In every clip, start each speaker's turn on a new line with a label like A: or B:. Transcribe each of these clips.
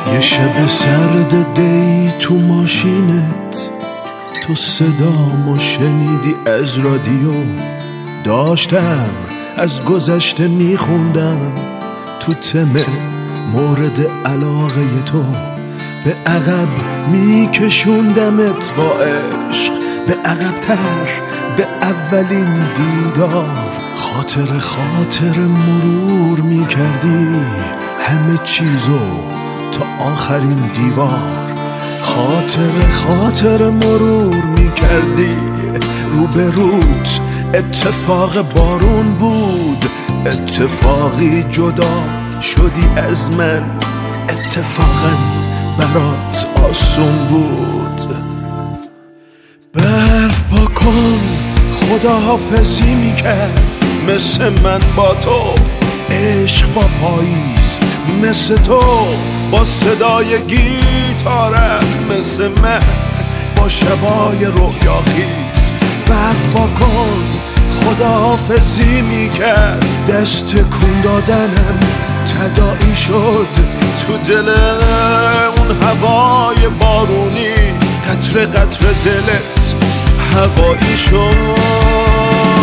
A: یه شب سرد دی تو ماشینت، تو صدامو شنیدی از رادیو. داشتم از گذشته میخوندم تو تم مورد علاقه تو. به عقب میکشوندمت با عشق، به عقب‌تر، به اولین دیدار. خاطر مرور میکردی همه چیزو تا آخرین دیوار. خاطر مرور میکردی روبروت اتفاق بارون بود. اتفاقی جدا شدی از من، اتفاقا برات آسون بود. برف پا کن خداحافظی میکرد مثل من با تو. عشق با پاییز مثل تو، با صدای گیتارم مثل من، با شبای رویاخیز. برف پا کن خداحافظی میکرد، دست تکون دادنم تداعی شد تو دل اون هوای بارونی. قطره قطره دلت هوایی شد.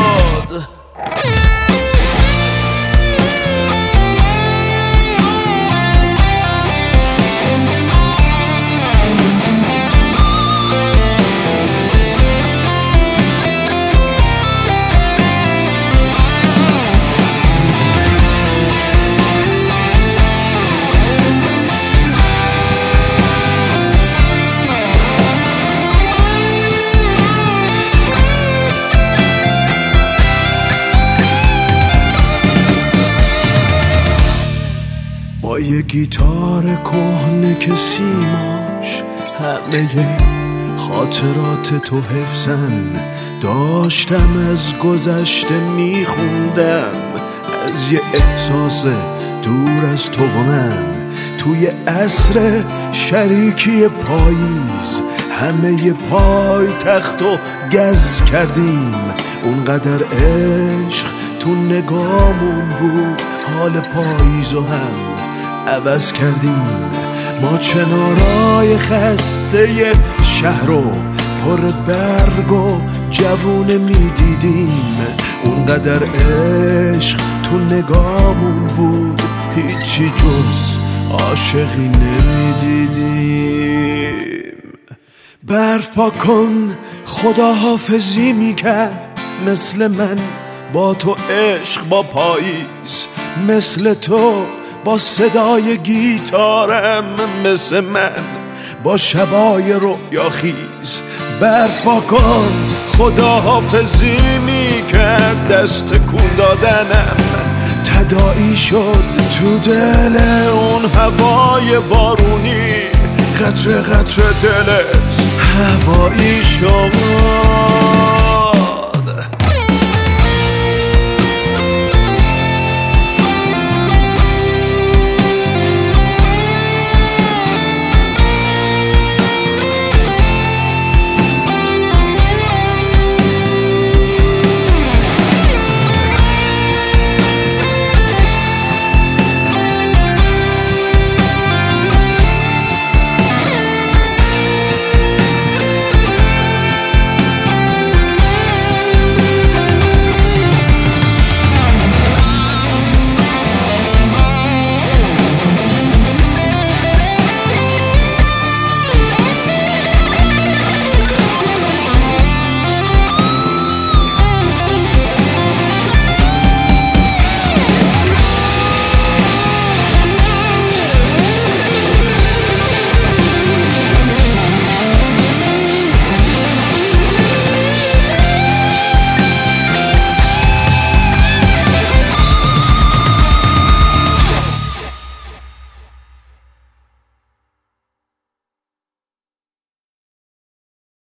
A: با یه گیتار کهنه که سیماش همه خاطرات تو حفظن. داشتم از گذشته میخوندم، از یه احساس دور از تو و من. توی عصر شریکی پاییز همه پای تختو گز کردیم. اونقدر عشق تو نگامون بود، حال پاییزو هم عوض کردیم. ما کنارای خسته شهر رو پر برگ و جوونه میدیدیم. اونقدر عشق تو نگامون بود، هیچی جز عاشقی نمیدیدیم. برف پا کن خداحافظی میکرد مثل من با تو. عشق با پاییز مثل تو، با صدای گیتارم مثل من، با شبای رویاخیز. برف پا کن خداحافظی میکرد، دست تکون دادنم تداعی شد تو دل اون هوای بارونی. قطره قطره دلت هوایی شد.